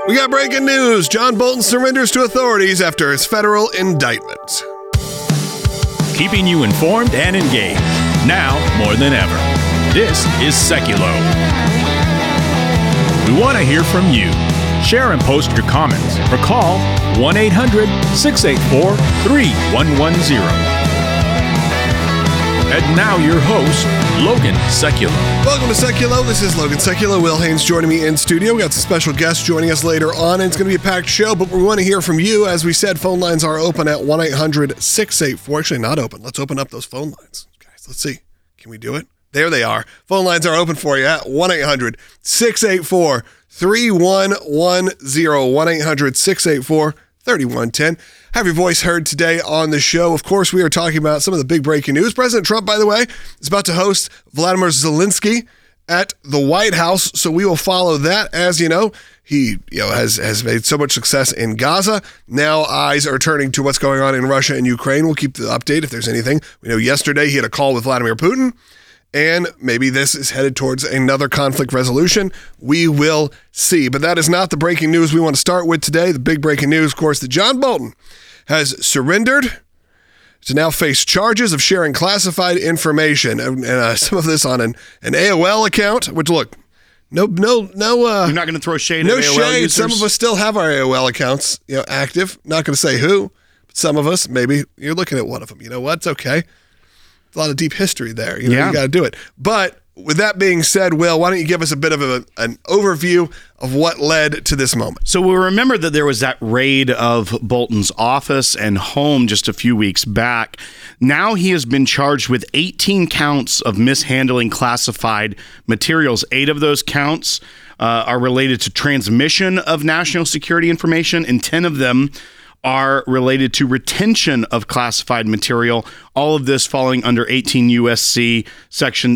We got breaking news. John Bolton surrenders to authorities after his federal indictment. Keeping you informed and engaged, now more than ever. This is Seculo. We want to hear from you. Share and post your comments or call 1-800-684-3110. And now your host, Logan Seculo. Welcome to Seculo. This is Logan Seculo. Will Haynes joining me in studio. We got some special guests joining us later on, and it's going to be a packed show, but we want to hear from you. As we said, phone lines are open at 1-800-684. Actually, not open. Let's open up those phone lines. Guys, let's see. Can we do it? There they are. Phone lines are open for you at 1-800-684-3110. 1-800-684-3110. Have your voice heard today on the show. Of course, we are talking about some of the big breaking news. President Trump, by the way, is about to host Vladimir Zelensky at the White House, so we will follow that. As you know, he has made so much success in Gaza. Now eyes are turning to what's going on in Russia and Ukraine. We'll keep the update if there's anything. We know yesterday he had a call with Vladimir Putin, and maybe this is headed towards another conflict resolution. We will see. But that is not the breaking news we want to start with today. The big breaking news, of course, that John Bolton has surrendered to now face charges of sharing classified information. And some of this on an AOL account, which, look, no. You're not going to throw shade at AOL shade. users? Some of us still have our AOL accounts, active. Not going to say who, but some of us, maybe you're looking at one of them. You know what? It's okay. A lot of deep history there. You got to do it. But with that being said, Will, why don't you give us a bit of an overview of what led to this moment? So we remember that there was that raid of Bolton's office and home just a few weeks back. Now he has been charged with 18 counts of mishandling classified materials. 8 of those counts are related to transmission of national security information, and 10 of them are related to retention of classified material, all of this falling under 18 U.S.C. Section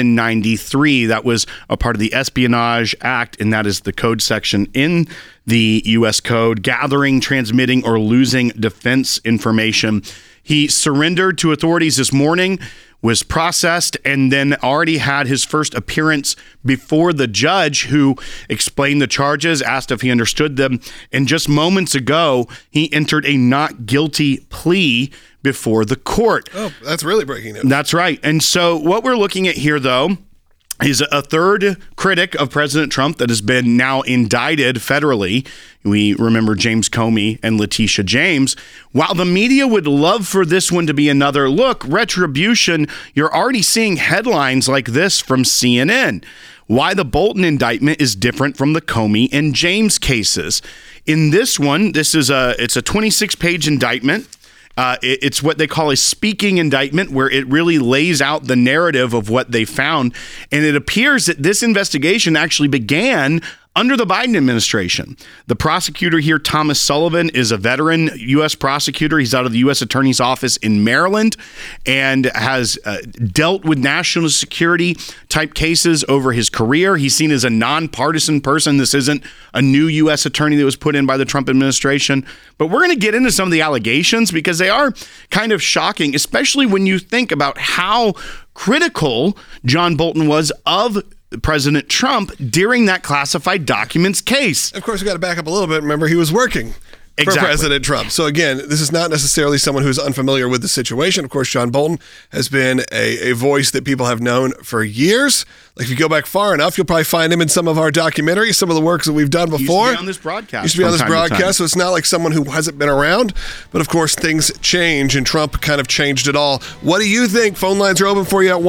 793. That was a part of the Espionage Act, and that is the code section in the U.S. Code, gathering, transmitting, or losing defense information. He surrendered to authorities this morning, was processed, and then already had his first appearance before the judge, who explained the charges, asked if he understood them, and just moments ago, he entered a not guilty plea before the court. Oh, that's really breaking news. That's right. And so what we're looking at here, though, is a third critic of President Trump that has been now indicted federally. We remember James Comey and Letitia James. While the media would love for this one to be another look, retribution, you're already seeing headlines like this from CNN. Why the Bolton indictment is different from the Comey and James cases. In this one, it's a 26-page indictment. It's what they call a speaking indictment, where it really lays out the narrative of what they found. And it appears that this investigation actually began under the Biden administration. The prosecutor here, Thomas Sullivan, is a veteran U.S. prosecutor. He's out of the U.S. Attorney's Office in Maryland and has dealt with national security type cases over his career. He's seen as a nonpartisan person. This isn't a new U.S. attorney that was put in by the Trump administration. But we're going to get into some of the allegations because they are kind of shocking, especially when you think about how critical John Bolton was of President Trump during that classified documents case. Of course, we got to back up a little bit. Remember, he was working for President Trump. So again, this is not necessarily someone who's unfamiliar with the situation. Of course, John Bolton has been a voice that people have known for years. Like, if you go back far enough, you'll probably find him in some of our documentaries, some of the works that we've done before. Used to be on this broadcast. So it's not like someone who hasn't been around. But of course, things change, and Trump kind of changed it all. What do you think? Phone lines are open for you at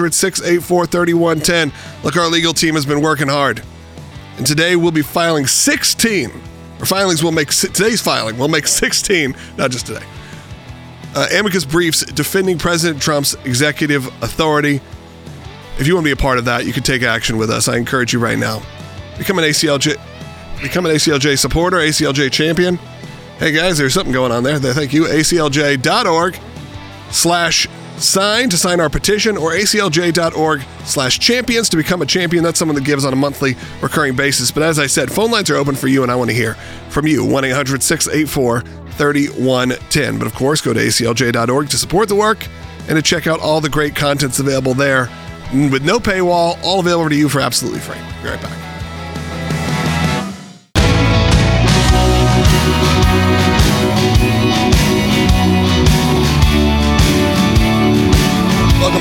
1-800-684-3110. Look, our legal team has been working hard. And today we'll be filing 16. Today's filing will make 16, not just today. Amicus briefs defending President Trump's executive authority. If you want to be a part of that, you can take action with us. I encourage you right now. Become an ACLJ supporter, ACLJ champion. Hey guys, there's something going on there. Thank you. ACLJ.org/sign to sign our petition, or ACLJ.org/champions to become a champion. That's someone that gives on a monthly recurring basis. But as I said, phone lines are open for you, and I want to hear from you. 1-800-684-3110. But of course, go to ACLJ.org to support the work and to check out all the great contents available there with no paywall, all available to you for absolutely free. Be right back.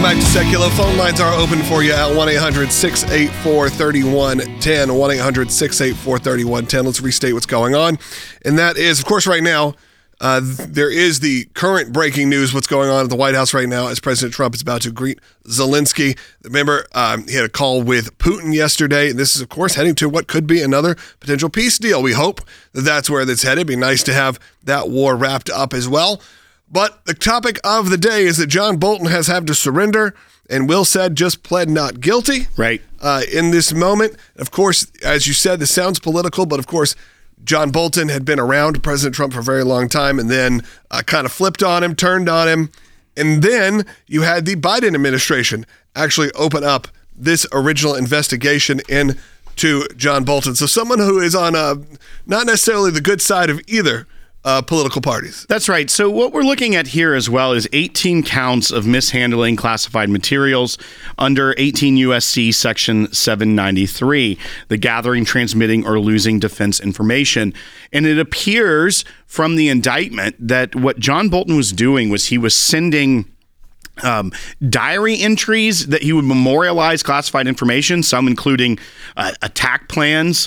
back to Secular. Phone lines are open for you at 1-800-684-3110. 1-800-684-3110. Let's restate what's going on. And that is, of course, right now, there is the current breaking news, what's going on at the White House right now as President Trump is about to greet Zelensky. Remember, he had a call with Putin yesterday. This is, of course, heading to what could be another potential peace deal. We hope that that's where that's headed. It'd be nice to have that war wrapped up as well. But the topic of the day is that John Bolton has had to surrender, and Will said just pled not guilty. Right. In this moment. Of course, as you said, this sounds political, but of course, John Bolton had been around President Trump for a very long time and then kind of flipped on him, turned on him. And then you had the Biden administration actually open up this original investigation into John Bolton. So someone who is on not necessarily the good side of either political parties. That's right. So what we're looking at here as well is 18 counts of mishandling classified materials under 18 U.S.C. Section 793, the gathering, transmitting, or losing defense information. And it appears from the indictment that what John Bolton was doing was he was sending diary entries that he would memorialize classified information, some including attack plans,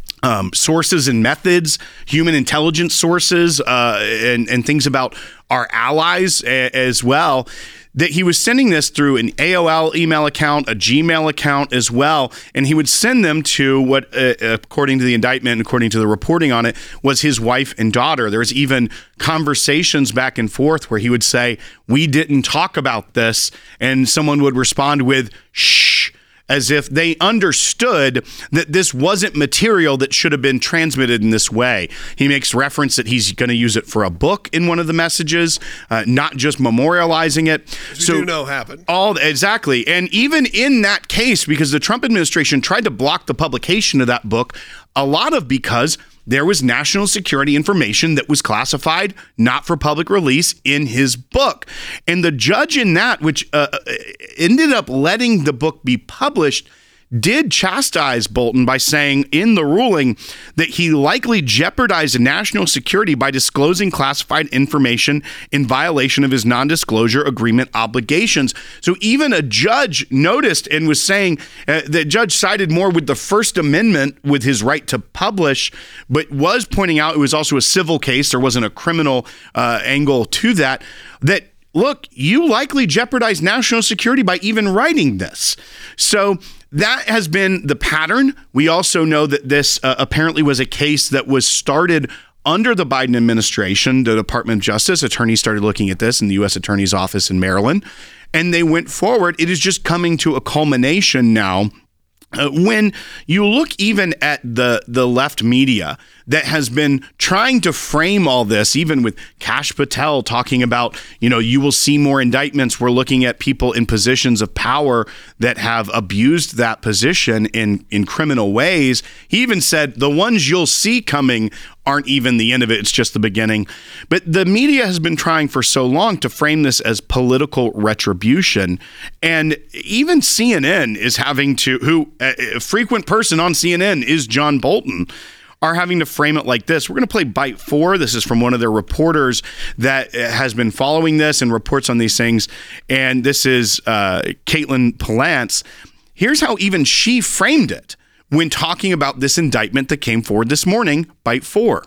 sources and methods, human intelligence sources, and things about our allies as well, that he was sending this through an AOL email account, a Gmail account as well, and he would send them to what, according to the indictment, according to the reporting on it, was his wife and daughter. There was even conversations back and forth where he would say, "We didn't talk about this," and someone would respond with, "Shh," as if they understood that this wasn't material that should have been transmitted in this way. He makes reference that he's going to use it for a book in one of the messages, not just memorializing it. So you do know happened. Exactly. And even in that case, because the Trump administration tried to block the publication of that book, a lot of because there was national security information that was classified, not for public release, in his book. And the judge in that, which ended up letting the book be published, did chastise Bolton by saying in the ruling that he likely jeopardized national security by disclosing classified information in violation of his non-disclosure agreement obligations. So even a judge noticed and was saying the judge sided more with the First Amendment with his right to publish, but was pointing out it was also a civil case. There wasn't a criminal angle to that, look, you likely jeopardized national security by even writing this. So that has been the pattern. We also know that this apparently was a case that was started under the Biden administration. The Department of Justice attorneys started looking at this in the U.S. Attorney's Office in Maryland, and they went forward. It is just coming to a culmination now. When you look even at the left media that has been trying to frame all this, even with Kash Patel talking about, you will see more indictments. We're looking at people in positions of power that have abused that position in criminal ways. He even said the ones you'll see coming aren't even the end of it. It's just the beginning. But the media has been trying for so long to frame this as political retribution. And even CNN is having to, a frequent person on CNN is John Bolton, are having to frame it like this. We're going to play Bite 4. This is from one of their reporters that has been following this and reports on these things. And this is Caitlin Palance. Here's how even she framed it when talking about this indictment that came forward this morning, Bite 4.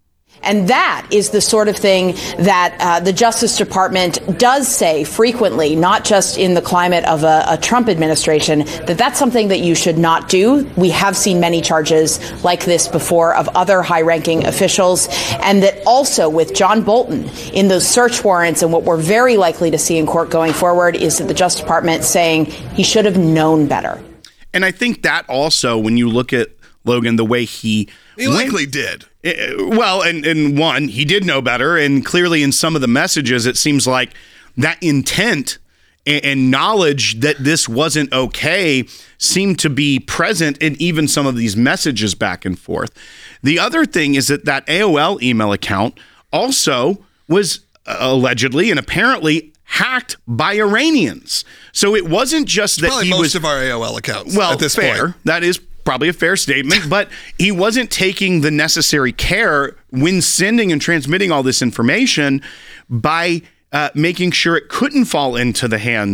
And that is the sort of thing that the Justice Department does say frequently, not just in the climate of a Trump administration, that's something that you should not do. We have seen many charges like this before of other high-ranking officials, and that also with John Bolton in those search warrants, and what we're very likely to see in court going forward is that the Justice Department saying he should have known better. And I think that also, when you look at Logan, the way he likely did. Well, and one, he did know better. And clearly in some of the messages, it seems like that intent and knowledge that this wasn't okay seemed to be present in even some of these messages back and forth. The other thing is that AOL email account also was allegedly and apparently hacked by Iranians. So it wasn't just that probably he most was of our AOL accounts at this point. That is probably a fair statement, but he wasn't taking the necessary care when sending and transmitting all this information by making sure it couldn't fall into the hands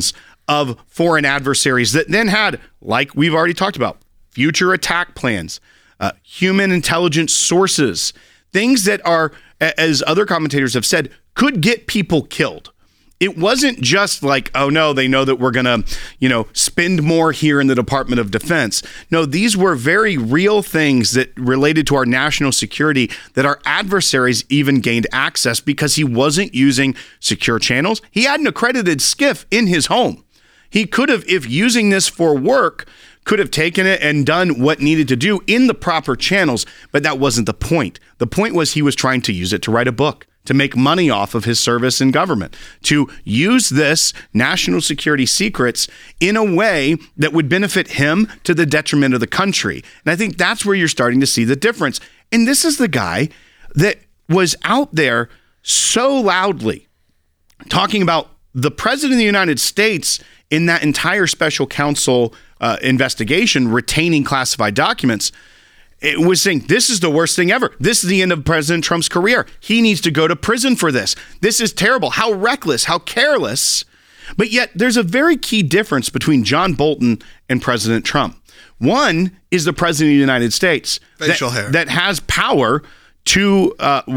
of foreign adversaries that then had, like we've already talked about, future attack plans, human intelligence sources, things that are, as other commentators have said, could get people killed. It wasn't just like, oh no, they know that we're going to, spend more here in the Department of Defense. No, these were very real things that related to our national security that our adversaries even gained access because he wasn't using secure channels. He had an accredited SCIF in his home. He could have, if using this for work, could have taken it and done what needed to do in the proper channels, but that wasn't the point. The point was he was trying to use it to write a book, to make money off of his service in government, to use this national security secrets in a way that would benefit him to the detriment of the country. And I think that's where you're starting to see the difference. And this is the guy that was out there so loudly talking about the president of the United States in that entire special counsel investigation, retaining classified documents. It was saying, this is the worst thing ever. This is the end of President Trump's career. He needs to go to prison for this. This is terrible. How reckless, how careless. But yet there's a very key difference between John Bolton and President Trump. One is the president of the United States facial hair that has power to,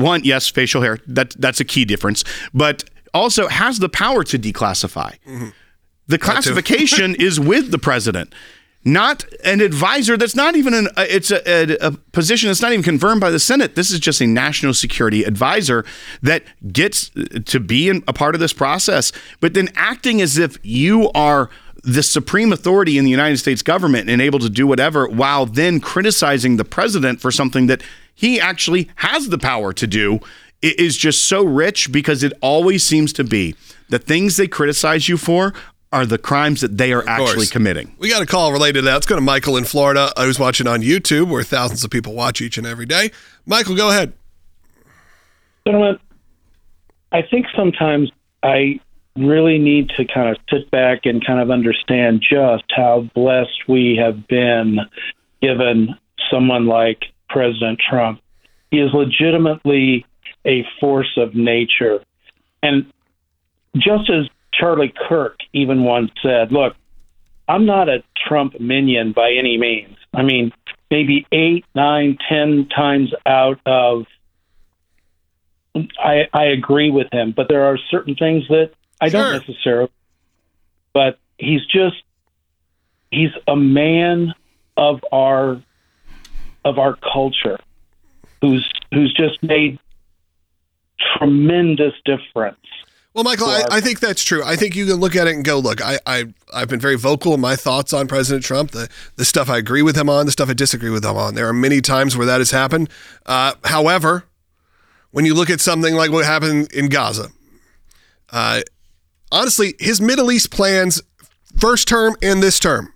facial hair. That's a key difference, but also has the power to declassify. Mm-hmm. The classification is with the president. Not an advisor that's not even it's a position that's not even confirmed by the Senate. This is just a national security advisor that gets to be a part of this process, but then acting as if you are the supreme authority in the United States government and able to do whatever while then criticizing the president for something that he actually has the power to do. It is just so rich because it always seems to be the things they criticize you for are the crimes that they are actually committing. We got a call related to that. Let's go to Michael in Florida, who's watching on YouTube, where thousands of people watch each and every day. Michael, go ahead. Gentlemen, I think sometimes I really need to kind of sit back and kind of understand just how blessed we have been given someone like President Trump. He is legitimately a force of nature. And just as Charlie Kirk even once said, look, I'm not a Trump minion by any means. I mean, maybe 8, 9, 10 times out of, I agree with him, but there are certain things that I don't necessarily, but he's a man of our culture who's just made tremendous difference. Well, Michael, I think that's true. I think you can look at it and go, look, I've been very vocal in my thoughts on President Trump, the stuff I agree with him on, the stuff I disagree with him on. There are many times where that has happened. However, when you look at something like what happened in Gaza, honestly, his Middle East plans, first term and this term,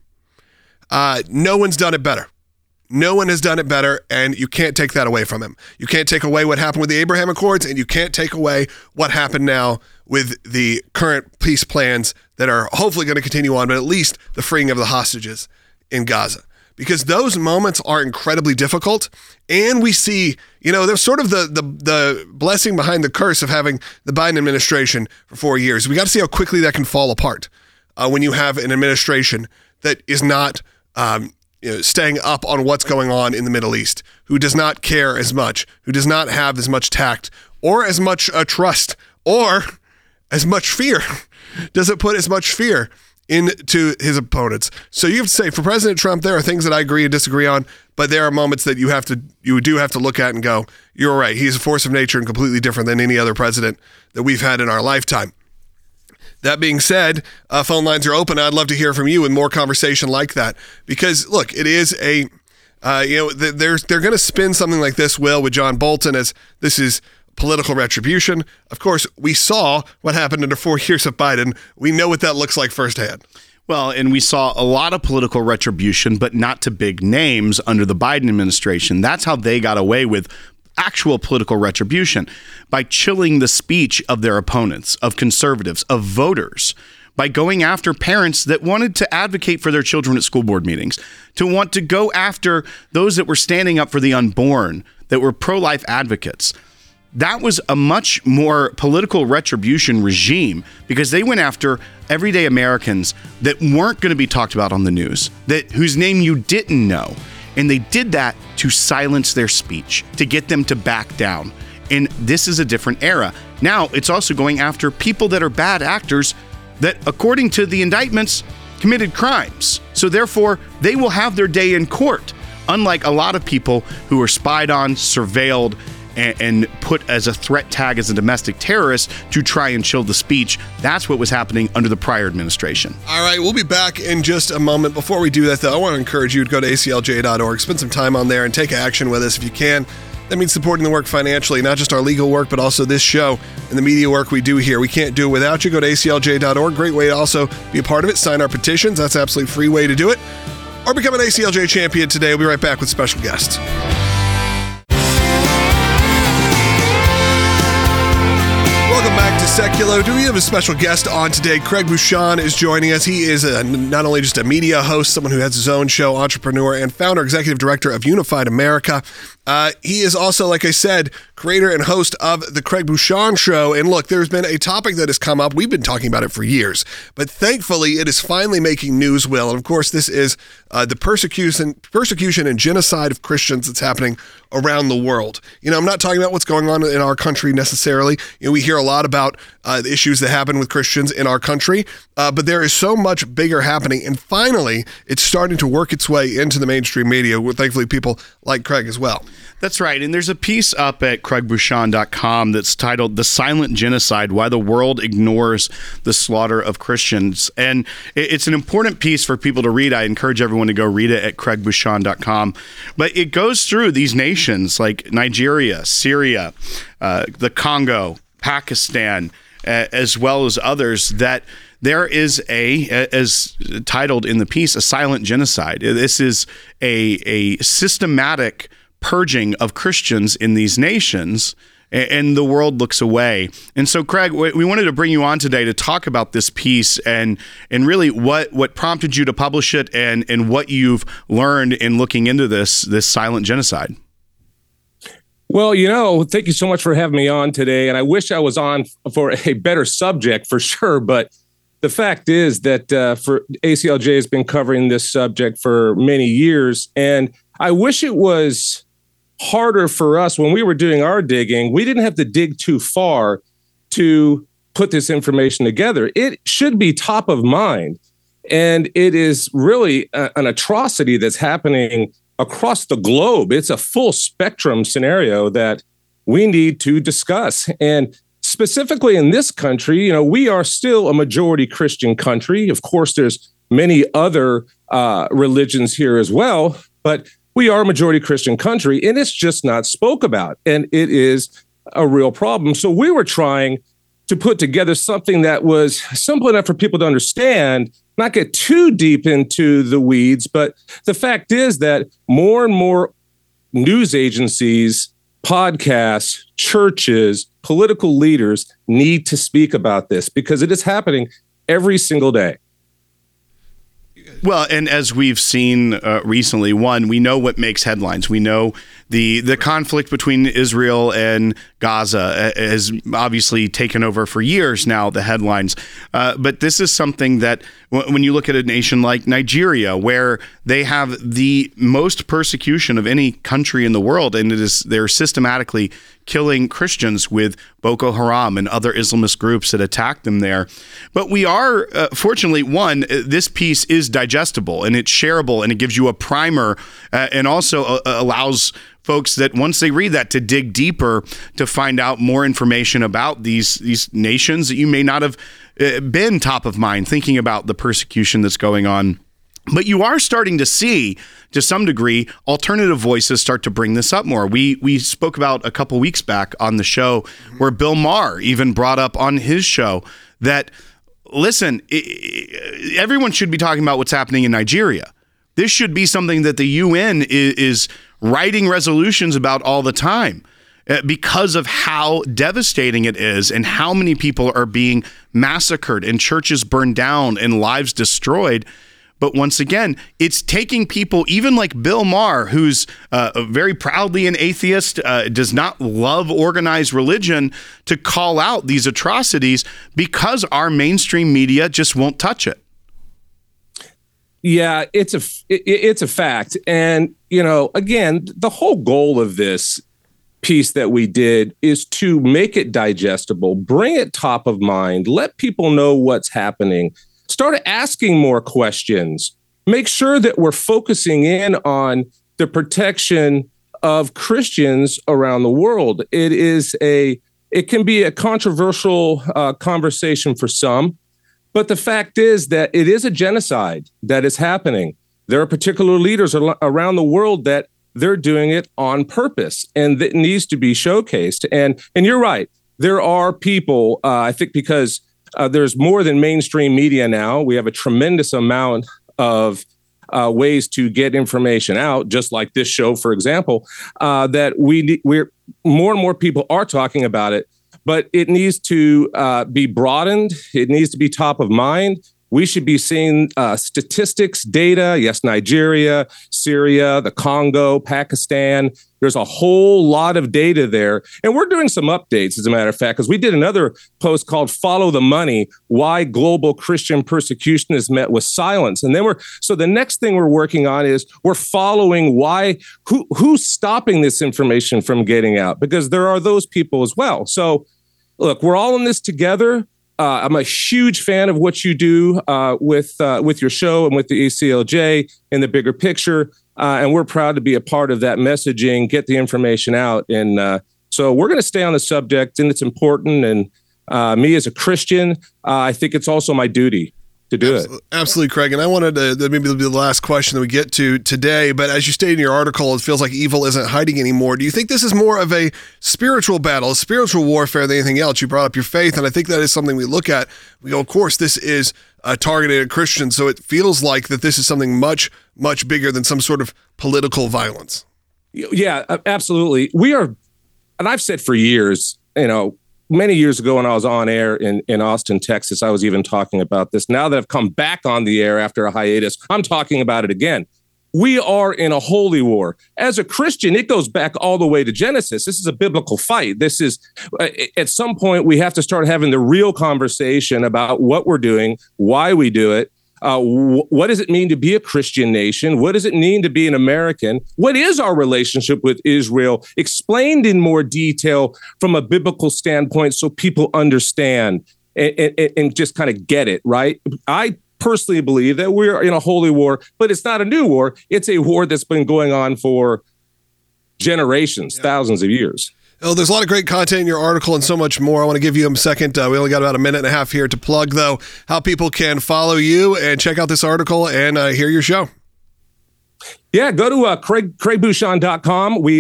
no one's done it better. No one has done it better, and you can't take that away from him. You can't take away what happened with the Abraham Accords, and you can't take away what happened now with the current peace plans that are hopefully going to continue on, but at least the freeing of the hostages in Gaza. Because those moments are incredibly difficult, and we see, there's sort of the blessing behind the curse of having the Biden administration for 4 years. We got to see how quickly that can fall apart when you have an administration that is not staying up on what's going on in the Middle East, who does not care as much, who does not have as much tact or as much trust or as much fear, doesn't put as much fear into his opponents. So you have to say, for President Trump, there are things that I agree and disagree on, but there are moments that you do have to look at and go, you're right, he's a force of nature and completely different than any other president that we've had in our lifetime. That being said, phone lines are open. I'd love to hear from you and more conversation like that. Because, look, it is they're going to spin something like this, Will, with John Bolton as this is political retribution. Of course, we saw what happened under 4 years of Biden. We know what that looks like firsthand. Well, and we saw a lot of political retribution, but not to big names under the Biden administration. That's how they got away with actual political retribution, by chilling the speech of their opponents, of conservatives, of voters, by going after parents that wanted to advocate for their children at school board meetings, to want to go after those that were standing up for the unborn, that were pro-life advocates. that was a much more political retribution regime because they went after everyday Americans that weren't going to be talked about on the news, whose name you didn't know. And they did that to silence their speech, to get them to back down. And this is a different era. Now, it's also going after people that are bad actors that, according to the indictments, committed crimes. So therefore, they will have their day in court, unlike a lot of people who are spied on, surveilled, and put as a threat tag as a domestic terrorist to try and chill the speech. That's what was happening under the prior administration. All right, we'll be back in just a moment. Before we do that, though, I want to encourage you to go to aclj.org, spend some time on there, and take action with us if you can. That means supporting the work financially, not just our legal work, but also this show and the media work we do here. We can't do it without you. Go to aclj.org. Great way to also be a part of it. Sign our petitions. That's an absolutely free way to do it. Or become an ACLJ champion today. We'll be right back with special guests. Welcome back to Secular. Do we have a special guest on today? Craig Bucshon is joining us. He is not only just a media host, someone who has his own show, entrepreneur, and founder, executive director of Unified America. He is also, like I said, creator and host of The Craig Bucshon Show. And look, there's been a topic that has come up. We've been talking about it for years, but thankfully it is finally making news, Will. And of course, this is the persecution and genocide of Christians that's happening around the world. You know, I'm not talking about what's going on in our country necessarily. You know, we hear a lot about the issues that happen with Christians in our country, but there is so much bigger happening. And finally, it's starting to work its way into the mainstream media with, thankfully, people like Craig as well. That's right. And there's a piece up at craigbucshon.com that's titled The Silent Genocide, Why the World Ignores the Slaughter of Christians. And it's an important piece for people to read. I encourage everyone to go read it at craigbucshon.com. But it goes through these nations like Nigeria, Syria, the Congo, Pakistan, as well as others, that there is as titled in the piece, a silent genocide. This is a systematic purging of Christians in these nations, and the world looks away. And so, Craig, we wanted to bring you on today to talk about this piece and really what prompted you to publish it and what you've learned in looking into this silent genocide. Well, you know, thank you so much for having me on today. And I wish I was on for a better subject for sure. But the fact is that for ACLJ has been covering this subject for many years. And I wish it was harder for us when we were doing our digging. We didn't have to dig too far to put this information together. It should be top of mind. And it is really an atrocity that's happening across the globe. It's a full spectrum scenario that we need to discuss. And specifically in this country, you know, we are still a majority Christian country. Of course, there's many other religions here as well, but we are a majority Christian country, and it's just not spoke about. And it is a real problem. So we were trying to put together something that was simple enough for people to understand, not get too deep into the weeds. But the fact is that more and more news agencies, podcasts, churches, political leaders need to speak about this because it is happening every single day. Well, and as we've seen recently, we know what makes headlines. We know the conflict between Israel and Gaza has obviously taken over for years now, the headlines. But this is something that when you look at a nation like Nigeria, where they have the most persecution of any country in the world, and they're systematically killing Christians with Boko Haram and other Islamist groups that attack them there. But we are, fortunately, this piece is digestible and it's shareable and it gives you a primer and also allows folks that once they read that to dig deeper to find out more information about these nations that you may not have been top of mind thinking about the persecution that's going on. But you are starting to see, to some degree, alternative voices start to bring this up more. We spoke about a couple weeks back on the show where Bill Maher even brought up on his show that, listen, everyone should be talking about what's happening in Nigeria. This should be something that the UN is writing resolutions about all the time because of how devastating it is and how many people are being massacred and churches burned down and lives destroyed. But once again, it's taking people, even like Bill Maher, who's very proudly an atheist, does not love organized religion, to call out these atrocities because our mainstream media just won't touch it. Yeah, it's a fact. And, again, the whole goal of this piece that we did is to make it digestible, bring it top of mind, let people know what's happening, start asking more questions, make sure that we're focusing in on the protection of Christians around the world. It can be a controversial conversation for some, but the fact is that it is a genocide that is happening. There are particular leaders around the world that they're doing it on purpose, and that needs to be showcased. And you're right. There are people, I think, because there's more than mainstream media now. We have a tremendous amount of ways to get information out, just like this show, for example, that we're more and more people are talking about it, but it needs to be broadened. It needs to be top of mind. We should be seeing statistics, data. Yes, Nigeria, Syria, the Congo, Pakistan. There's a whole lot of data there. And we're doing some updates, as a matter of fact, because we did another post called Follow the Money, Why Global Christian Persecution is Met with Silence. And then so the next thing we're working on is we're following who's stopping this information from getting out, because there are those people as well. So look, we're all in this together. I'm a huge fan of what you do with your show and with the ACLJ in the bigger picture. And we're proud to be a part of that messaging, get the information out. And so we're going to stay on the subject, and it's important. And me as a Christian, I think it's also my duty to do it. Absolutely, Craig. And I wanted to, maybe it'll be the last question that we get to today, but as you stated in your article, it feels like evil isn't hiding anymore. Do you think this is more of a spiritual battle, a spiritual warfare than anything else? You brought up your faith, and I think that is something we look at. We go, of course, this is targeted at Christians, so it feels like that this is something much, much bigger than some sort of political violence. Yeah, absolutely. We are, and I've said for years, many years ago when I was on air in Austin, Texas, I was even talking about this. Now that I've come back on the air after a hiatus, I'm talking about it again. We are in a holy war. As a Christian, it goes back all the way to Genesis. This is a biblical fight. This is, at some point, we have to start having the real conversation about what we're doing, why we do it. What does it mean to be a Christian nation? What does it mean to be an American? What is our relationship with Israel? Explained in more detail from a biblical standpoint so people understand and just kind of get it, right? I personally believe that we're in a holy war, but it's not a new war. It's a war that's been going on for generations, thousands of years. Oh, there's a lot of great content in your article and so much more. I want to give you a second. We only got about a minute and a half here to plug, though, how people can follow you and check out this article and hear your show. Yeah, go to craigbouchon.com. We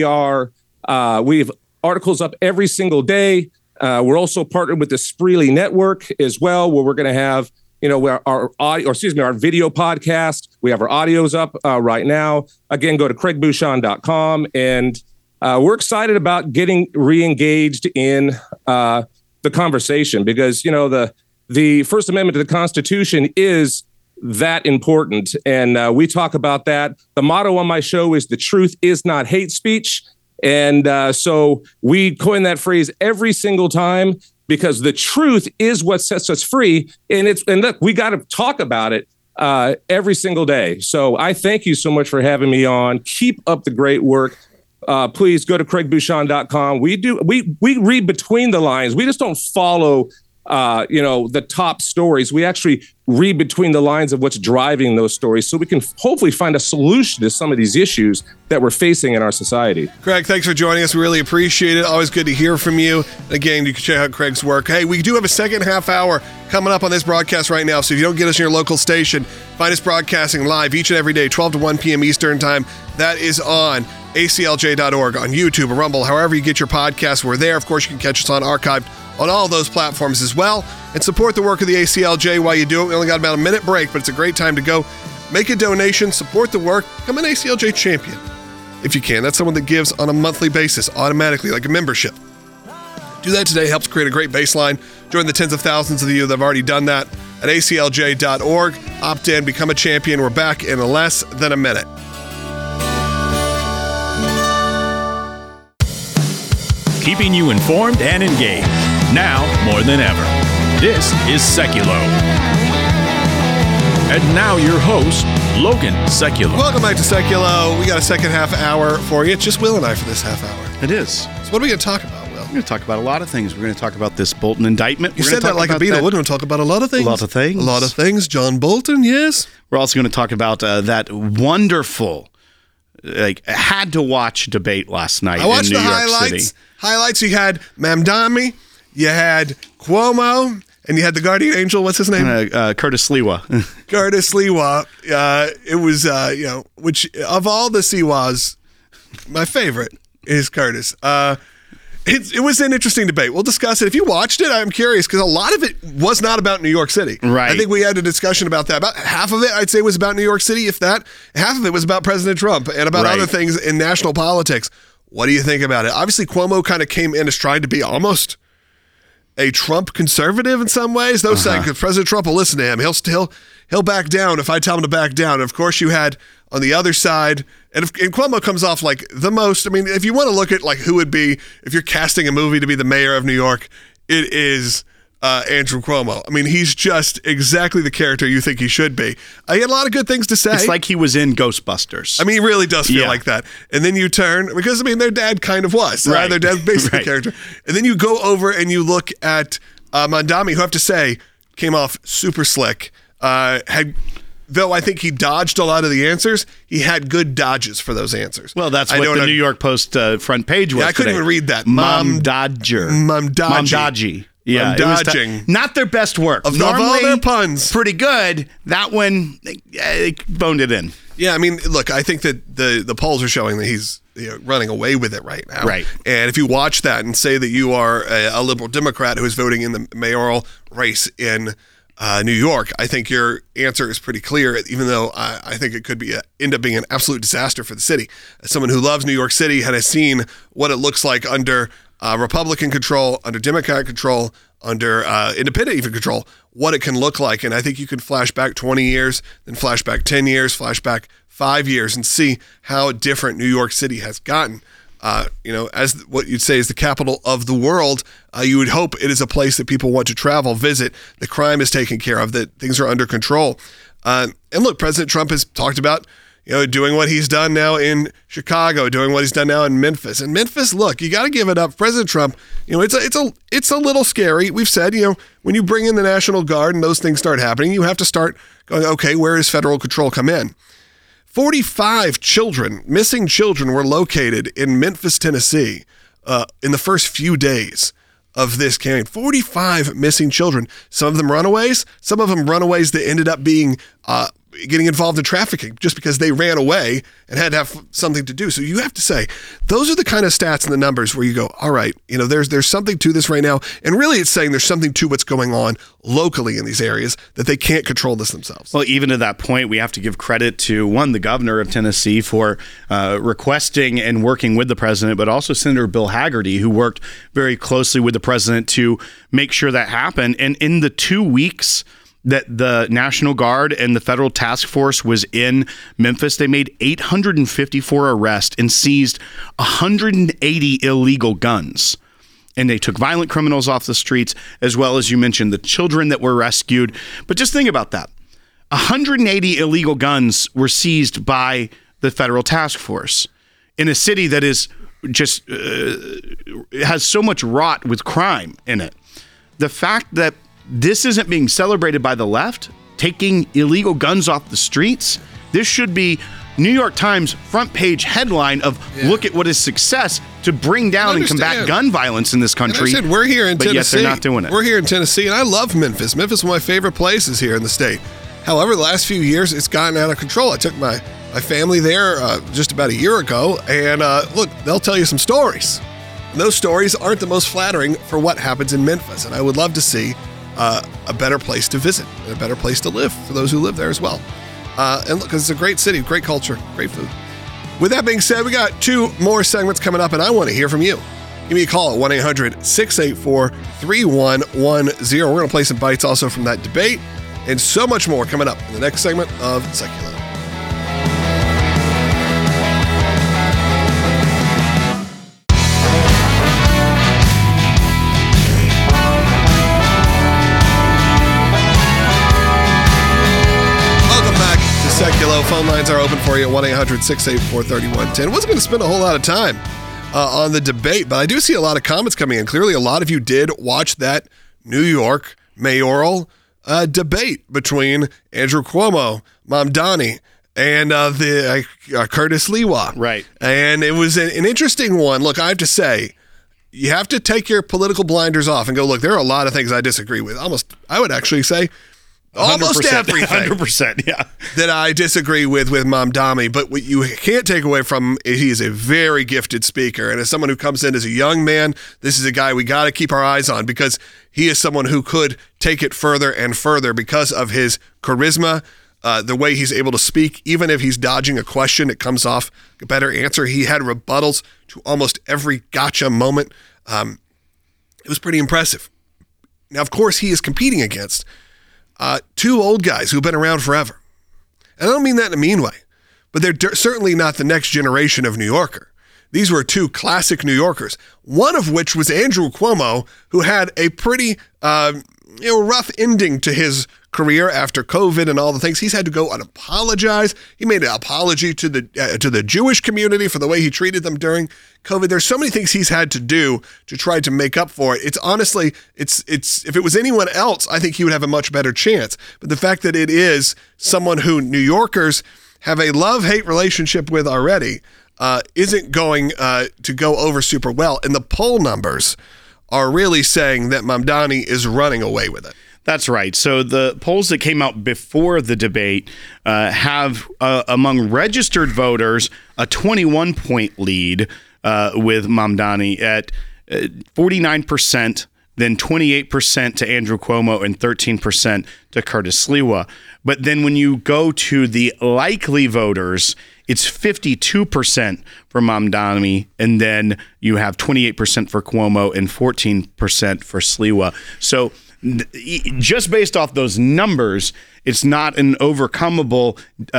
have articles up every single day. We're also partnered with the Spreely Network as well, where we're going to have our video podcast. We have our audios up right now. Again, go to craigbouchon.com, and we're excited about getting re-engaged in the conversation, because, the First Amendment to the Constitution is that important. And we talk about that. The motto on my show is "The truth is not hate speech." And so we coin that phrase every single time, because the truth is what sets us free. And look, we got to talk about it every single day. So I thank you so much for having me on. Keep up the great work. Please go to craigbouchon.com. We read between the lines. We just don't follow, the top stories. We actually read between the lines of what's driving those stories, so we can hopefully find a solution to some of these issues that we're facing in our society. Craig, thanks for joining us. We really appreciate it. Always good to hear from you. Again, you can check out Craig's work. Hey, we do have a second half hour coming up on this broadcast right now, so if you don't get us in your local station, find us broadcasting live each and every day, 12 to 1 p.m. Eastern Time. That is on aclj.org, on YouTube or Rumble, however you get your podcasts. We're there. Of course, you can catch us on archived on all those platforms as well. And support the work of the ACLJ while you do it. We only got about a minute break, but it's a great time to go make a donation, support the work, become an ACLJ champion if you can. That's someone that gives on a monthly basis automatically, like a membership. Do that today. Helps create a great baseline. Join the tens of thousands of you that have already done that at aclj.org. Opt in, become a champion. We're back in less than a minute. Keeping you informed and engaged. Now more than ever. This is Seculo. And now your host, Logan Seculo. Welcome back to Seculo. We got a second half hour for you. It's just Will and I for this half hour. It is. So what are we going to talk about, Will? We're going to talk about a lot of things. We're going to talk about this Bolton indictment. You said that like a Beatle. We're going to talk about a lot of things. A lot of things. A lot of things. John Bolton, yes. We're also going to talk about that wonderful, had to watch debate last night I watched in New the York highlights. City. Highlights, you had Mamdani, you had Cuomo, and you had the guardian angel. What's his name? Curtis Sliwa. Curtis Sliwa. It was, which of all the Siwas, my favorite is Curtis. It was an interesting debate. We'll discuss it. If you watched it, I'm curious because a lot of it was not about New York City. Right. I think we had a discussion about that. About half of it, I'd say, was about New York City, if that. Half of it was about President Trump and about other things in national politics. What do you think about it? Obviously, Cuomo kind of came in as trying to be almost a Trump conservative in some ways. Those saying, because President Trump will listen to him. He'll back down if I tell him to back down. And of course, you had on the other side, and Cuomo comes off like the most. I mean, if you want to look at like who would be if you're casting a movie to be the mayor of New York, it is Andrew Cuomo. I mean, he's just exactly the character you think he should be. He had a lot of good things to say. It's like he was in Ghostbusters. I mean, he really does feel like that. And then you turn, because, I mean, their dad kind of was. Right? Their dad's basically the character. And then you go over and you look at Mamdani, who I have to say came off super slick. Though I think he dodged a lot of the answers, he had good dodges for those answers. Well, that's what the New York Post front page was. Yeah, I couldn't even read that. Mamdani. Yeah, dodging. Not their best work. Of all their puns. Pretty good. That one, boned it in. Yeah, I mean, look, I think that the polls are showing that he's running away with it right now. Right. And if you watch that and say that you are a liberal Democrat who is voting in the mayoral race in New York, I think your answer is pretty clear, even though I think it could end up being an absolute disaster for the city. As someone who loves New York City and has seen what it looks like under Republican control, under Democrat control, under independent even control, what it can look like. And I think you can flash back 20 years, then flash back 10 years, flash back 5 years and see how different New York City has gotten. As what you'd say is the capital of the world, you would hope it is a place that people want to travel, visit. The crime is taken care of, that things are under control. And look, President Trump has talked about doing what he's done now in Chicago, doing what he's done now in Memphis. And Memphis, look, you got to give it up. President Trump, it's a little scary. We've said, when you bring in the National Guard and those things start happening, you have to start going, okay, where does federal control come in? 45 missing children were located in Memphis, Tennessee in the first few days of this campaign. 45 missing children. Some of them runaways, some of them runaways that ended up being getting involved in trafficking just because they ran away and had to have something to do. So you have to say, those are the kind of stats and the numbers where you go, all right, there's something to this right now. And really it's saying there's something to what's going on locally in these areas, that they can't control this themselves. Well, even to that point, we have to give credit to, the governor of Tennessee for requesting and working with the president, but also Senator Bill Hagerty, who worked very closely with the president to make sure that happened. And in the 2 weeks that the National Guard and the federal task force was in Memphis, they made 854 arrests and seized 180 illegal guns. And they took violent criminals off the streets, as well as, you mentioned, the children that were rescued. But just think about that. 180 illegal guns were seized by the federal task force in a city that is just has so much rot with crime in it. The fact that this isn't being celebrated by the left, taking illegal guns off the streets. This should be New York Times front page headline of look at what is success to bring down and combat gun violence in this country. And I said, we're here in Tennessee. Yet they're not doing it. We're here in Tennessee, and I love Memphis. Memphis is one of my favorite places here in the state. However, the last few years, it's gotten out of control. I took my family there just about a year ago, and look, they'll tell you some stories. And those stories aren't the most flattering for what happens in Memphis, and I would love to see a better place to visit, and a better place to live for those who live there as well. And look, it's a great city, great culture, great food. With that being said, we got 2 more segments coming up, and I want to hear from you. Give me a call at 1-800-684-3110. We're going to play some bites also from that debate. and so much more coming up in the next segment of Secular. Seculo. Phone lines are open for you at 1-800-684-3110. Wasn't going to spend a whole lot of time on the debate, but I do see a lot of comments coming in. Clearly, a lot of you did watch that New York mayoral debate between Andrew Cuomo, Mamdani, and Curtis Sliwa. Right. And it was an interesting one. Look, I have to say, you have to take your political blinders off and go, look, there are a lot of things I disagree with. I would actually say, almost everything 100%, yeah. that I disagree with Mamdani, but what you can't take away from him is he is a very gifted speaker. And as someone who comes in as a young man, this is a guy we got to keep our eyes on because he is someone who could take it further and further because of his charisma, the way he's able to speak. Even if he's dodging a question, it comes off a better answer. He had rebuttals to almost every gotcha moment. It was pretty impressive. Now, of course, he is competing against two old guys who've been around forever. And I don't mean that in a mean way, but they're certainly not the next generation of New Yorker. These were two classic New Yorkers, one of which was Andrew Cuomo, who had a pretty rough ending to his career after COVID and all the things. He's had to go and apologize. He made an apology to the Jewish community for the way he treated them during COVID. There's so many things he's had to do to try to make up for it. It's honestly, it's if it was anyone else, I think he would have a much better chance. But the fact that it is someone who New Yorkers have a love-hate relationship with already isn't going to go over super well. And the poll numbers are really saying that Mamdani is running away with it. That's right. So the polls that came out before the debate have, among registered voters, a 21-point lead with Mamdani at 49%, then 28% to Andrew Cuomo, and 13% to Curtis Sliwa. But then when you go to the likely voters, it's 52% for Mamdani, and then you have 28% for Cuomo and 14% for Sliwa. So just based off those numbers, it's not an overcomable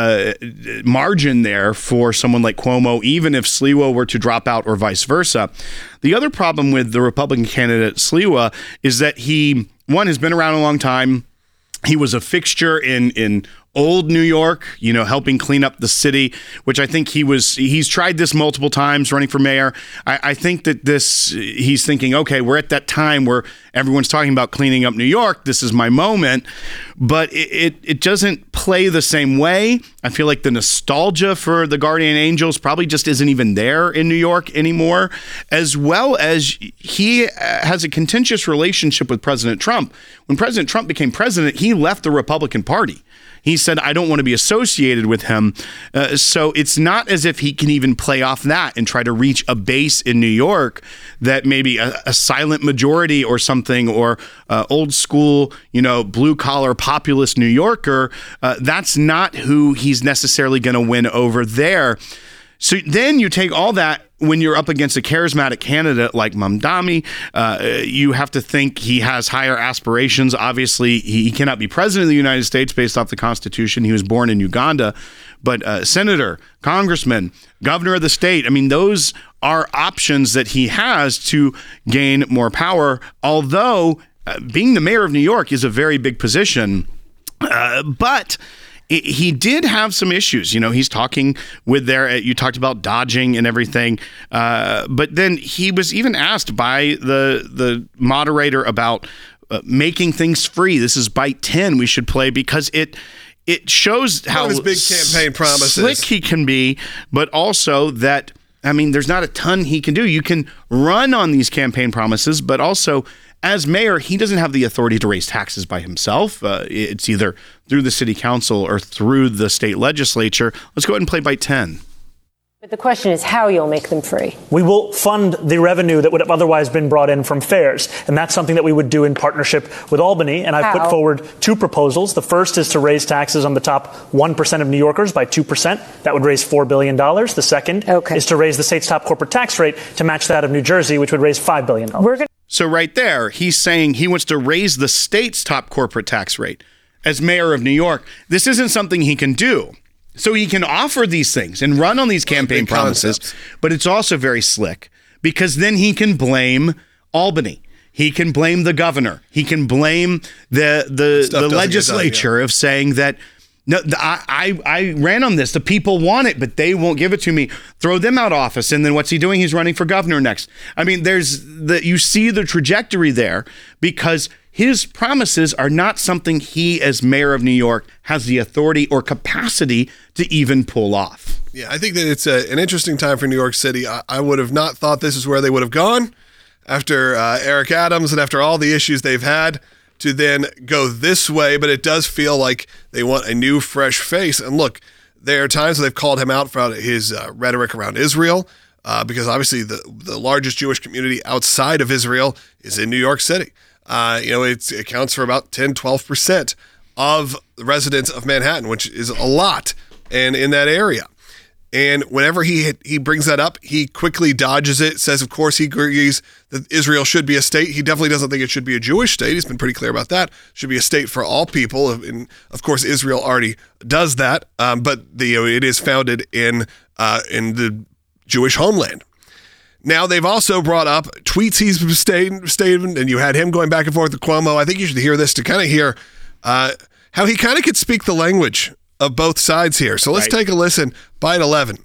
margin there for someone like Cuomo, even if Sliwa were to drop out or vice versa. The other problem with the Republican candidate Sliwa is that he, one, has been around a long time. He was a fixture in old New York, helping clean up the city, which I think he's tried this multiple times running for mayor. I think that he's thinking, okay, we're at that time where everyone's talking about cleaning up New York. This is my moment, but it doesn't play the same way. I feel like the nostalgia for the Guardian Angels probably just isn't even there in New York anymore, as well as he has a contentious relationship with President Trump. When President Trump became president, he left the Republican Party. He said, I don't want to be associated with him. So it's not as if he can even play off that and try to reach a base in New York that maybe a silent majority or something, or old school, blue collar populist New Yorker. That's not who he's necessarily going to win over there. So then you take all that when you're up against a charismatic candidate like Mamdani, you have to think he has higher aspirations. Obviously, he cannot be president of the United States based off the Constitution. He was born in Uganda. But senator, congressman, governor of the state, those are options that he has to gain more power, although being the mayor of New York is a very big position. But he did have some issues. He's talking with you talked about dodging and everything. But then he was even asked by the moderator about making things free. This is bite 10 we should play because it shows how his big campaign promises slick he can be, but also that, there's not a ton he can do. You can run on these campaign promises, but also as mayor, he doesn't have the authority to raise taxes by himself. It's either through the city council or through the state legislature. Let's go ahead and play bite 10. But the question is how you'll make them free. We will fund the revenue that would have otherwise been brought in from fares. And that's something that we would do in partnership with Albany. And I've put forward two proposals. The first is to raise taxes on the top 1% of New Yorkers by 2%. That would raise $4 billion. The second is to raise the state's top corporate tax rate to match that of New Jersey, which would raise $5 billion. So right there, he's saying he wants to raise the state's top corporate tax rate. as mayor of New York, this isn't something he can do. So he can offer these things and run on these campaign promises, but it's also very slick because then he can blame Albany. He can blame the governor. He can blame the legislature of saying that, no, I ran on this. The people want it, but they won't give it to me. Throw them out of office. And then what's he doing? He's running for governor next. I mean, you see the trajectory there because his promises are not something he, as mayor of New York, has the authority or capacity to even pull off. Yeah, I think that it's an interesting time for New York City. I would have not thought this is where they would have gone after Eric Adams and after all the issues they've had to then go this way. But it does feel like they want a new, fresh face. And look, there are times where they've called him out for his rhetoric around Israel because obviously the largest Jewish community outside of Israel is in New York City. It accounts for about 10-12% of the residents of Manhattan, which is a lot, and in that area. And whenever he brings that up, he quickly dodges it, says, of course, he agrees that Israel should be a state. He definitely doesn't think it should be a Jewish state. He's been pretty clear about that. It should be a state for all people. And of course, Israel already does that, but it is founded in the Jewish homeland. Now, they've also brought up tweets he's stated, and you had him going back and forth with Cuomo. I think you should hear this to kind of hear how he kind of could speak the language of both sides here. So let's take a listen. Bite 11.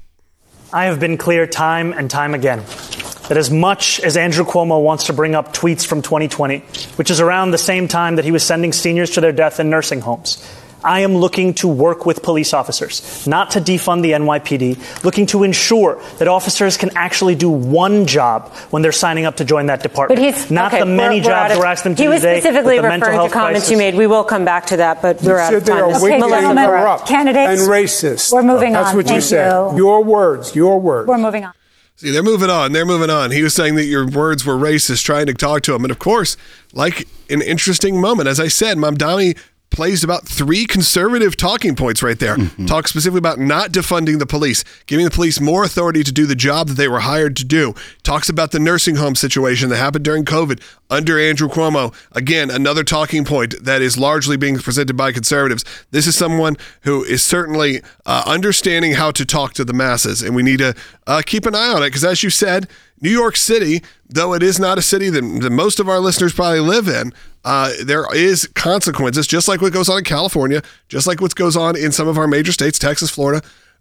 I have been clear time and time again that as much as Andrew Cuomo wants to bring up tweets from 2020, which is around the same time that he was sending seniors to their death in nursing homes, I am looking to work with police officers, not to defund the NYPD, looking to ensure that officers can actually do one job when they're signing up to join that department. But not the many jobs we're asking them to do today. He was specifically referring to comments you made. We will come back to that, but we're out of time. Okay, corrupt candidates and racist. We're moving on. That's what you said. Your words. We're moving on. See, they're moving on. He was saying that your words were racist, trying to talk to him. And of course, like an interesting moment, as I said, Mamdani plays about 3 conservative talking points right there. Talks specifically about not defunding the police, giving the police more authority to do the job that they were hired to do. Talks about the nursing home situation that happened during COVID under Andrew Cuomo. Again, another talking point that is largely being presented by conservatives. This is someone who is certainly understanding how to talk to the masses, and we need to keep an eye on it because, as you said, New York City, though it is not a city that most of our listeners probably live in, there is consequences, just like what goes on in California, just like what goes on in some of our major states, Texas, Florida.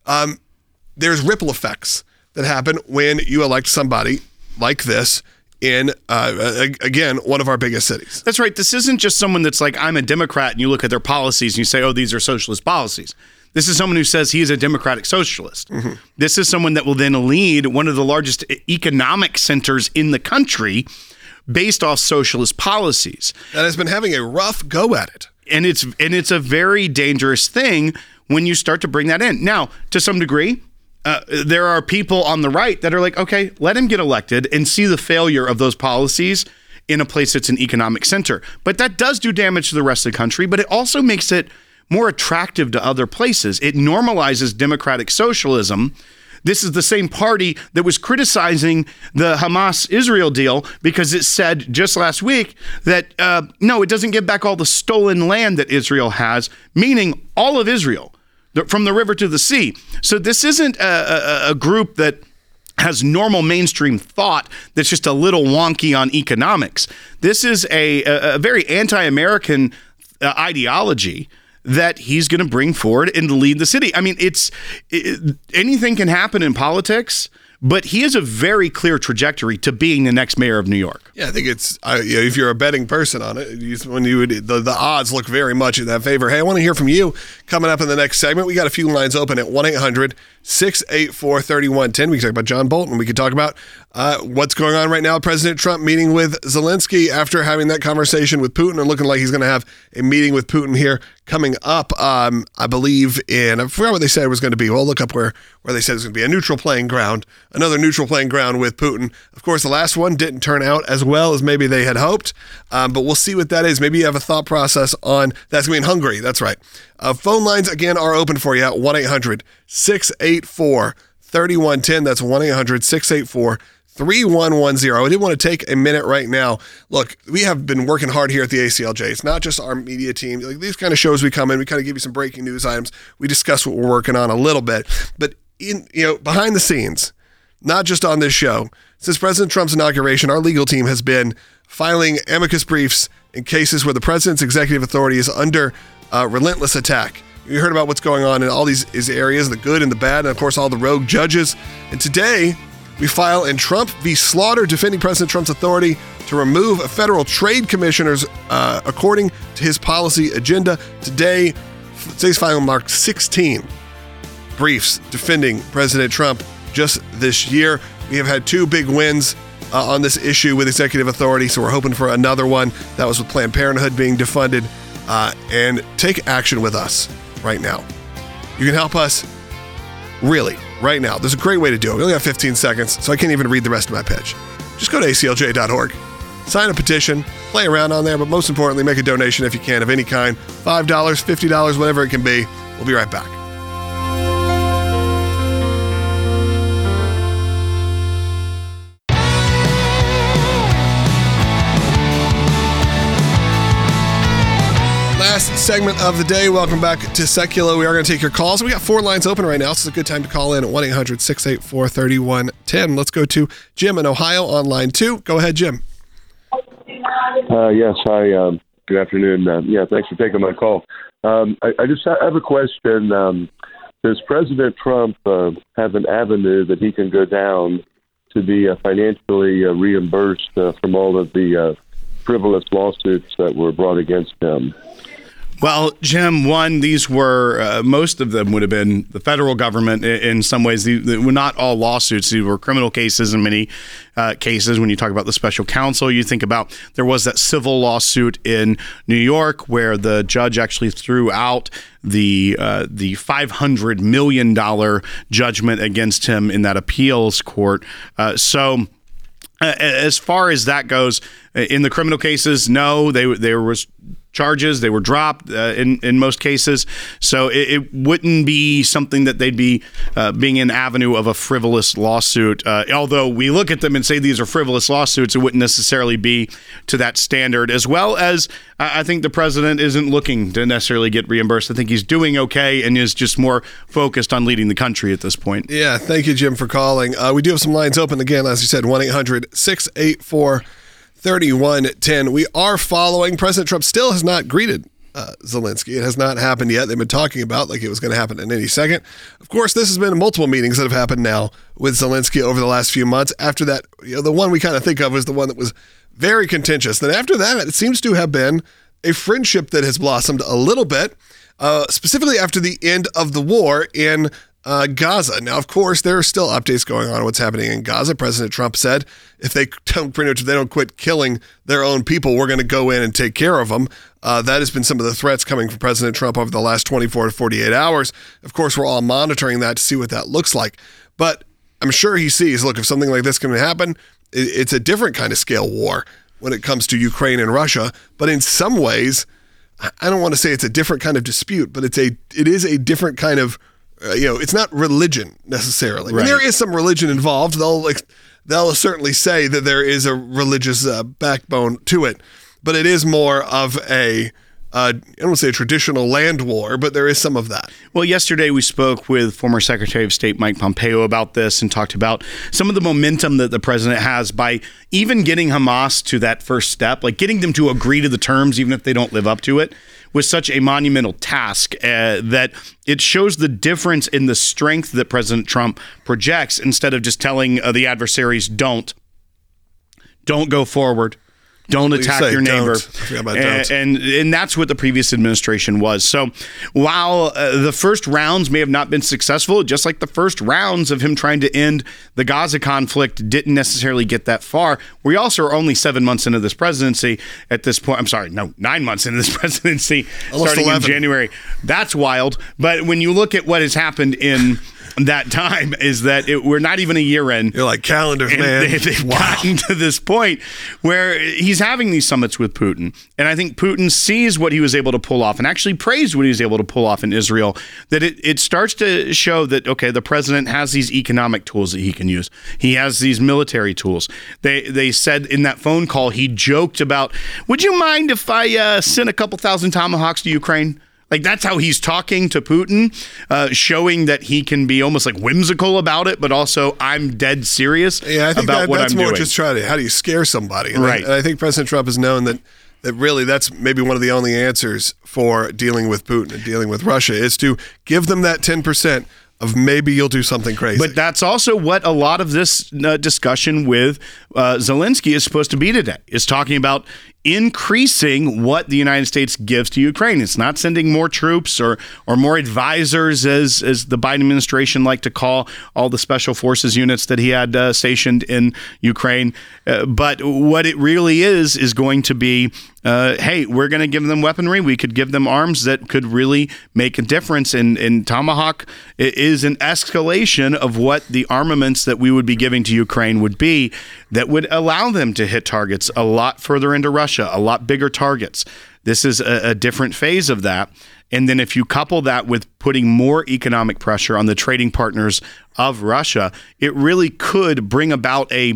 There's ripple effects that happen when you elect somebody like this in, again, one of our biggest cities. That's right. This isn't just someone that's like, I'm a Democrat, and you look at their policies and you say, oh, these are socialist policies. This is someone who says he is a democratic socialist. This is someone that will then lead one of the largest economic centers in the country based off socialist policies. That has been having a rough go at it. And it's a very dangerous thing when you start to bring that in. Now, to some degree, there are people on the right that are like, okay, let him get elected and see the failure of those policies in a place that's an economic center. But that does do damage to the rest of the country, but it also makes it more attractive to other places. It normalizes democratic socialism. This is the same party that was criticizing the Hamas-Israel deal because it said just last week that, no, it doesn't give back all the stolen land that Israel has, meaning all of Israel, from the river to the sea. So this isn't a group that has normal mainstream thought that's just a little wonky on economics. This is a very anti-American ideology that he's going to bring forward and lead the city. I mean, anything can happen in politics, but he has a very clear trajectory to being the next mayor of New York. Yeah, I think it's if you're a betting person on it, the odds look very much in that favor. Hey, I want to hear from you coming up in the next segment. We got a few lines open at 1-800-684-3110. We can talk about John Bolton. We can talk about what's going on right now. President Trump meeting with Zelensky after having that conversation with Putin and looking like he's going to have a meeting with Putin here coming up, I believe, I forgot what they said it was going to be. We'll look up where they said it was going to be a neutral playing ground, another neutral playing ground with Putin. Of course, the last one didn't turn out as well as maybe they had hoped, but we'll see what that is. Maybe you have a thought process on that's going to be in Hungary. That's right. Phone lines, again, are open for you at 1-800-684-3110. That's 1-800-684-3110. 3110. I did want to take a minute right now. Look, we have been working hard here at the ACLJ. It's not just our media team. Like these kind of shows we come in, we kind of give you some breaking news items. We discuss what we're working on a little bit. But behind the scenes, not just on this show, since President Trump's inauguration, our legal team has been filing amicus briefs in cases where the president's executive authority is under relentless attack. You heard about what's going on in all these areas, the good and the bad, and of course all the rogue judges. And today, we file in Trump v. Slaughter, defending President Trump's authority to remove federal trade commissioners according to his policy agenda. Today's filing marks 16 briefs defending President Trump just this year. We have had 2 big wins on this issue with executive authority, so we're hoping for another one. That was with Planned Parenthood being defunded. And take action with us right now. You can help us really right now. There's a great way to do it. We only have 15 seconds, so I can't even read the rest of my pitch. Just go to aclj.org, sign a petition, play around on there, but most importantly, make a donation if you can of any kind. $5, $50, whatever it can be. We'll be right back. Last segment of the day. Welcome back to Secular. We are going to take your calls. We got 4 lines open right now, so it's a good time to call in at 1-800-684-3110. Let's go to Jim in Ohio on line 2. Go ahead, Jim. Yes, hi. Good afternoon. Thanks for taking my call. I just have a question. Does President Trump have an avenue that he can go down to be financially reimbursed from all of the frivolous lawsuits that were brought against him? Well, Jim, these were, most of them would have been the federal government in some ways. They were not all lawsuits. These were criminal cases in many cases. When you talk about the special counsel, you think about there was that civil lawsuit in New York where the judge actually threw out the $500 million judgment against him in that appeals court. So as far as that goes, in the criminal cases, no, there was charges. They were dropped in most cases. So it wouldn't be something that they'd be being an avenue of a frivolous lawsuit. Although we look at them and say these are frivolous lawsuits, it wouldn't necessarily be to that standard. As well as I think the president isn't looking to necessarily get reimbursed. I think he's doing okay and is just more focused on leading the country at this point. Yeah, thank you, Jim, for calling. We do have some lines open again, as you said, 1-800-684-3110. We are following. President Trump still has not greeted Zelensky. It has not happened yet. They've been talking about like it was going to happen in any second. Of course, this has been multiple meetings that have happened now with Zelensky over the last few months. After that, the one we kind of think of was the one that was very contentious. Then after that, it seems to have been a friendship that has blossomed a little bit, specifically after the end of the war in Gaza. Now, of course, there are still updates going on what's happening in Gaza. President Trump said if they don't quit killing their own people, we're going to go in and take care of them. That has been some of the threats coming from President Trump over the last 24 to 48 hours. Of course, we're all monitoring that to see what that looks like. But I'm sure he sees, look, if something like this can happen, it's a different kind of scale war when it comes to Ukraine and Russia. But in some ways, I don't want to say it's a different kind of dispute, but it is a different kind of it's not religion necessarily. Right. I mean, there is some religion involved. They'll certainly say that there is a religious backbone to it, but it is more of I don't want to say a traditional land war, but there is some of that. Well, yesterday we spoke with former Secretary of State Mike Pompeo about this and talked about some of the momentum that the president has by even getting Hamas to that first step, like getting them to agree to the terms, even if they don't live up to it, was such a monumental task that it shows the difference in the strength that President Trump projects instead of just telling the adversaries, don't go forward. Don't attack your neighbor. And that's what the previous administration was. So while the first rounds may have not been successful, just like the first rounds of him trying to end the Gaza conflict didn't necessarily get that far, we also are only 7 months into this presidency at this point. I'm sorry, no, 9 months into this presidency, almost starting 11. In January. That's wild. But when you look at what has happened in that time is that we're not even a year in. You're like calendars, man. They've gotten to this point where he's having these summits with Putin. And I think Putin sees what he was able to pull off and actually praised what he was able to pull off in Israel, that it starts to show that, okay, the president has these economic tools that he can use. He has these military tools. They said in that phone call, he joked about, would you mind if I sent a couple thousand Tomahawks to Ukraine? Like, that's how he's talking to Putin, showing that he can be almost like whimsical about it, but also I'm dead serious I think about what I'm doing. That's more just trying to, how do you scare somebody? And right. I think President Trump has known that really that's maybe one of the only answers for dealing with Putin and dealing with Russia is to give them that 10% of maybe you'll do something crazy. But that's also what a lot of this discussion with Zelensky is supposed to be today, is talking about increasing what the United States gives to Ukraine. It's not sending more troops or more advisors, as the Biden administration like to call all the special forces units that he had stationed in Ukraine. But what it really is going to be, hey, we're going to give them weaponry. We could give them arms that could really make a difference. And Tomahawk is an escalation of what the armaments that we would be giving to Ukraine would be, that would allow them to hit targets a lot further into Russia, a lot bigger targets. This is a different phase of that. And then if you couple that with putting more economic pressure on the trading partners of Russia, it really could bring about a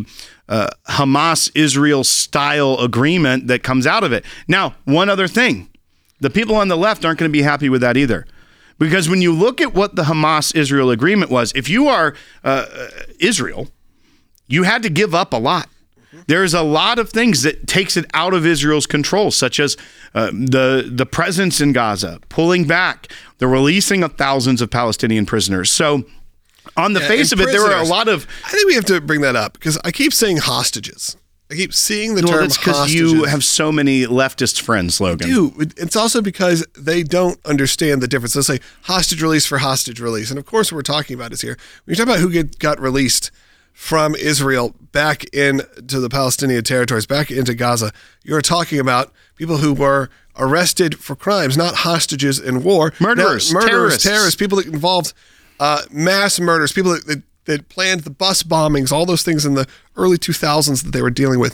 Hamas-Israel style agreement that comes out of it. Now, one other thing, the people on the left aren't going to be happy with that either. Because when you look at what the Hamas-Israel agreement was, if you are Israel, you had to give up a lot. There's a lot of things that takes it out of Israel's control, such as the presence in Gaza, pulling back, the releasing of thousands of Palestinian prisoners. So on the face of it, there were a lot of... I think we have to bring that up because I keep saying hostages. I keep seeing the term that's because hostages. you have so many leftist friends, Logan. I do. It's also because they don't understand the difference. They'll say hostage release for hostage release. And of course, what we're talking about is here. When you talk about who got released from Israel back into the Palestinian territories, back into Gaza, you're talking about people who were arrested for crimes, not hostages in war. Murderers, terrorists, people that involved mass murders, people that planned the bus bombings, all those things in the early 2000s that they were dealing with.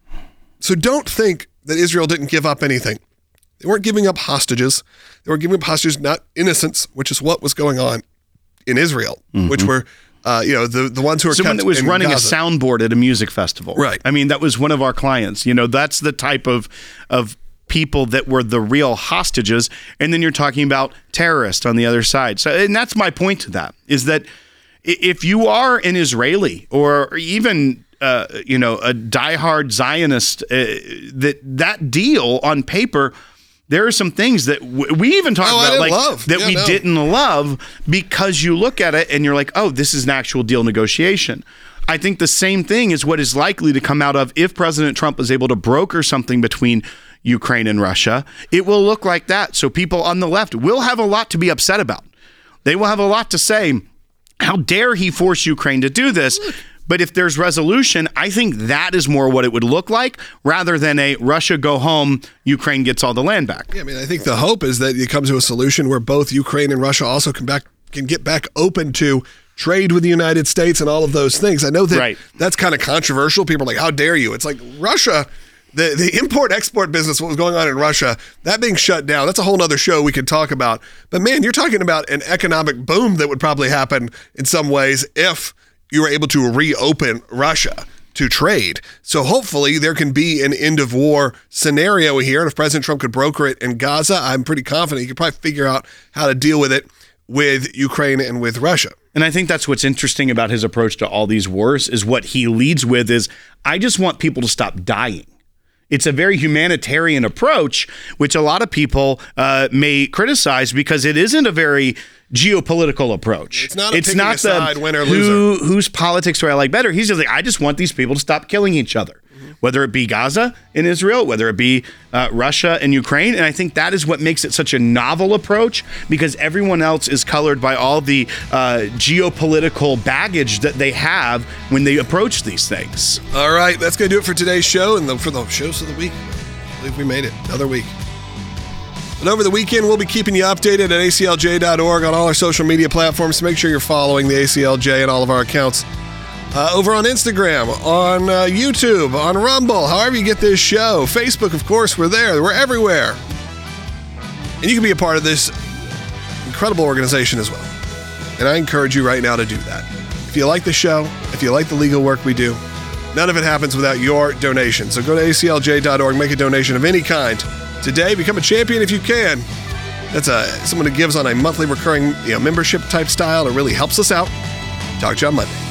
So don't think that Israel didn't give up anything. They weren't giving up hostages. They were giving up hostages, not innocents, which is what was going on in Israel, which were the ones who were someone that was running Gaza. a soundboard at a music festival. Right. I mean, that was one of our clients. That's the type of people that were the real hostages. And then you're talking about terrorists on the other side. So, and that's my point to that, is that if you are an Israeli or even a diehard Zionist, that deal on paper, there are some things that we even talked about, we didn't love, because you look at it and you're like, oh, this is an actual deal negotiation. I think the same thing is what is likely to come out of if President Trump is able to broker something between Ukraine and Russia. It will look like that. So people on the left will have a lot to be upset about. They will have a lot to say. How dare he force Ukraine to do this? But if there's resolution, I think that is more what it would look like, rather than a Russia go home, Ukraine gets all the land back. Yeah, I mean, I think the hope is that it comes to a solution where both Ukraine and Russia also can get back open to trade with the United States and all of those things. I know that that's kind of controversial. People are like, how dare you? It's like Russia, the import-export business, what was going on in Russia, that being shut down, that's a whole other show we could talk about. But man, you're talking about an economic boom that would probably happen in some ways if you were able to reopen Russia to trade. So hopefully there can be an end of war scenario here. And if President Trump could broker it in Gaza, I'm pretty confident he could probably figure out how to deal with it with Ukraine and with Russia. And I think that's what's interesting about his approach to all these wars, is what he leads with is, I just want people to stop dying. It's a very humanitarian approach, which a lot of people may criticize because it isn't a very geopolitical approach. It's not a side, win or loser. Whose politics do I like better? He's just like, I just want these people to stop killing each other, whether it be Gaza and Israel, whether it be Russia and Ukraine. And I think that is what makes it such a novel approach, because everyone else is colored by all the geopolitical baggage that they have when they approach these things. All right, that's going to do it for today's show and for the shows of the week. I believe we made it. Another week. But over the weekend, we'll be keeping you updated at aclj.org on all our social media platforms, so make sure you're following the ACLJ and all of our accounts. Over on Instagram, on YouTube, on Rumble, however you get this show. Facebook, of course, we're there. We're everywhere. And you can be a part of this incredible organization as well. And I encourage you right now to do that. If you like the show, if you like the legal work we do, none of it happens without your donation. So go to aclj.org, make a donation of any kind. Today, become a champion if you can. That's someone who gives on a monthly recurring membership type style. It really helps us out. Talk to you on Monday.